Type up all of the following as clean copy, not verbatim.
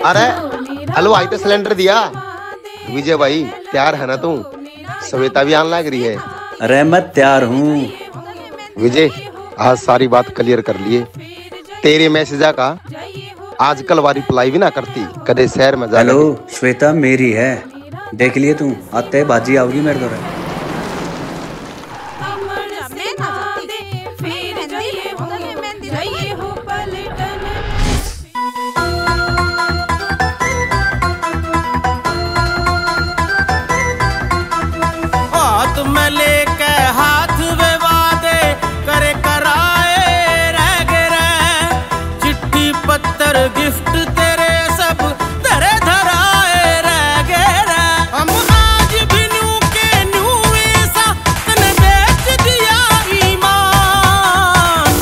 अरे हलवाई तो सिलेंडर दिया। विजय भाई तैयार है ना तू? श्वेता भी आने लग रही है। अरे मैं तैयार हूँ विजय, आज सारी बात क्लियर कर लिए। तेरे मैसेज का आजकल वारी रिप्लाई भी ना करती, कदे शहर में जा। हेलो श्वेता मेरी है, देख लिए तू आते बाजी आओगी मेरे द्वारा। गिफ्ट तेरे सब तेरे धराए रह गए। हम आज भी न्यू के न्यू ऐसा तने बेच दिया ईमान।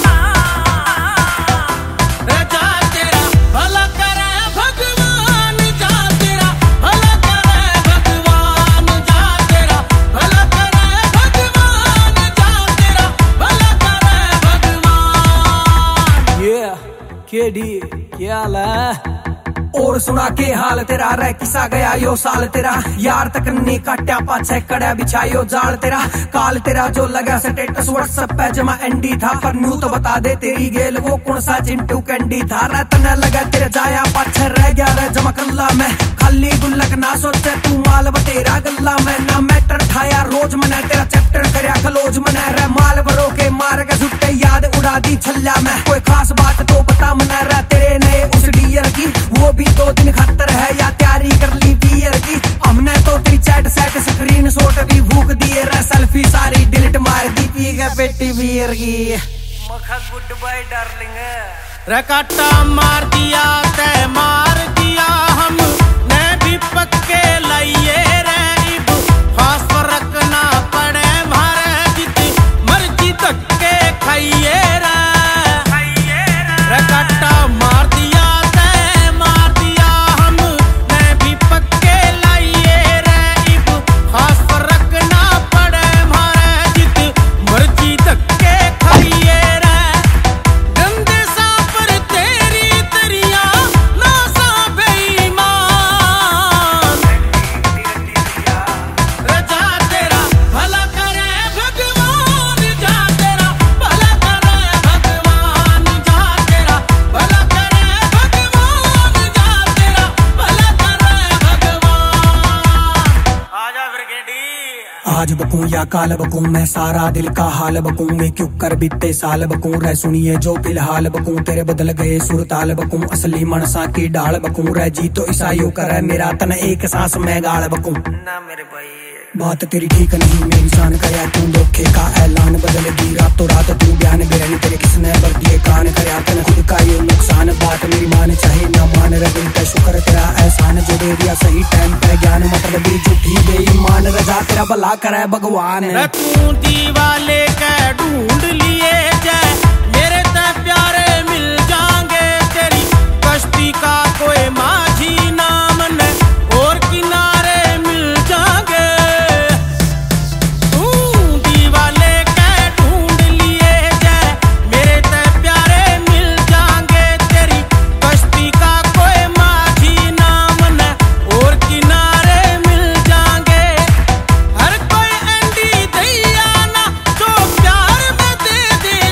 जा तेरा भला करे भगवान, जा तेरा भला करे भगवान, जा तेरा भला करे भगवान, जा तेरा भला करे भगवान। केडी क्या हाल है? और सुना के हाल तेरा, रह किसा गया यो साल तेरा। यार तक नहीं काट्या पाछे कड़ा बिछायो जाल तेरा। काल तेरा जो लगा स्टेटस व्हाट्सएप पे जमा एंडी था, पर न्यू तो बता दे तेरी गेल वो कौन सा चिंटू कैंडी था। रहता लगा तेरे जाया पाछे रह गया रे जमा कल्ला में। खाली गुल्लक ना सोचे तू माल बतेरा गल्ला में। ना मैटर ठाया रोज मने तेरा चैप्टर करया खलोज मने। रे माल भरो के मार के सुट्टे याद उड़ा दी छल्ला में। कोई खास बात तो बता मने रे तेरे नए उस डियर की, वो भी 2 दिन खतर है या तैयारी कर ली बियर की। हमने तो तेरी चैट सेट स्क्रीन शॉट भी भूख दिए रे, सेल्फी सारी डिलीट मार दी पी के पेटी बियर की। मखा गुड बाय डार्लिंग। रकाटा मार दिया ते मार दिया हम ने भी पक्के लाइए रे। इब खास फर्क ना पड़े मारे जितनी मर्जी धक्के खाइए रे। रकाटा मार दिया ते मार दिया हम ने भी पक्के लाइए रे। इब खास फर्क ना पड़े मारे जितनी मर्जी धक्के खाइए रे। गंदे सा पर तेरी तरिया ना सा बेईमान। जा तेरा भला करे भगवान, जा तेरा भला करे भगवान, जा तेरा भला करे भगवान, जा तेरा भला करे भगवान। आजा ब्रिगेडी। आज बकूं या काल बकूं मैं सारा दिल का हाल बकूं। मैं क्यों कर बीते साल बकूं, रह सुनिए जो फिलहाल बकूं। तेरे बदल गए सुरताल बकूं, असली मनसा की डाल बकूं। रह जी तो ईसाइयों करे मेरा तन एक सांस में गाल बकूं। ना मेरे भाई बात तेरी ठीक नहीं, मेरी शान करया तू धोखे का ऐलान। बदलेगी रातों रात तू बयान बेरनी, तेरे किसने बर दिए कान करया तन खुद का ये नुकसान। बात मेरी मान चाहे ना मान रे दिल पे शुक्र तेरा एहसान। जो दे दिया सही टाइम पे ज्ञान, मतलब भी झूठी बेईमान। रजा तेरा भला करे भगवान। तू दीवाले के ढूंढ लिए जाए मेरे ते प्यारे मिल जाएंगे। तेरी कश्ती का कोई माझी नाम ने और किनारे मिल जाएंगे। तू दीवाले के ढूंढ लिए जाए मेरे ते प्यारे मिल जाएंगे। तेरी कश्ती का कोई माझी नाम ने और किनारे मिल जाएंगे। हर कोई एंडी दैया ना जो प्यार में दे दे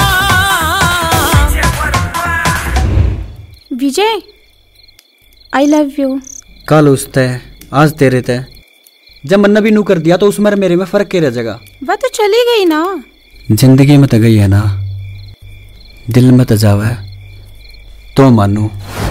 जान। Vijay I love you. कल उस तय आज तेरे तय, जब मन्ना भी नू कर दिया तो उसमें मेरे में फर्क क्या रह जाएगा? वह तो चली गई ना। जिंदगी में तो गई है ना, दिल में तो जावा है तो मानू।